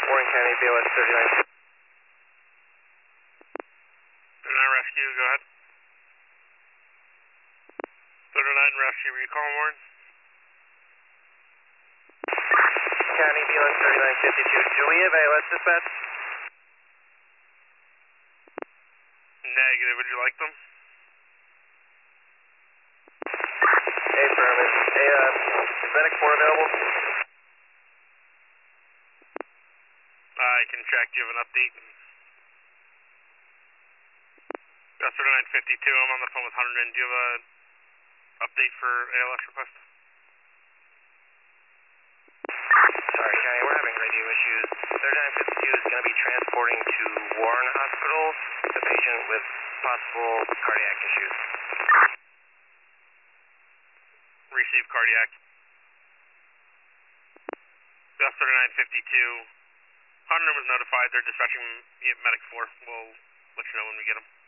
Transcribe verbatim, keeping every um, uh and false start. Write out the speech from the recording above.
Warren County, B O S thirty-nine. thirty-nine Rescue, go ahead. thirty-nine Rescue, were you calling Warren? County, B O S thirty-nine fifty-two. Do we have A L S dispatch? Negative, would you like them? Affirmative. Hey, uh, is Medic four available? I can check, do you have an update? That's thirty-nine fifty-two, I'm on the phone with one hundred. Do you have an update for A L S request? Sorry, County, we're having radio issues. thirty-nine fifty-two is going to be transporting to Warren Hospital a patient with possible cardiac issues. Receive cardiac. That's thirty-nine fifty-two. one hundred was notified, they're dispatching Medic four. We'll let you know when we get them.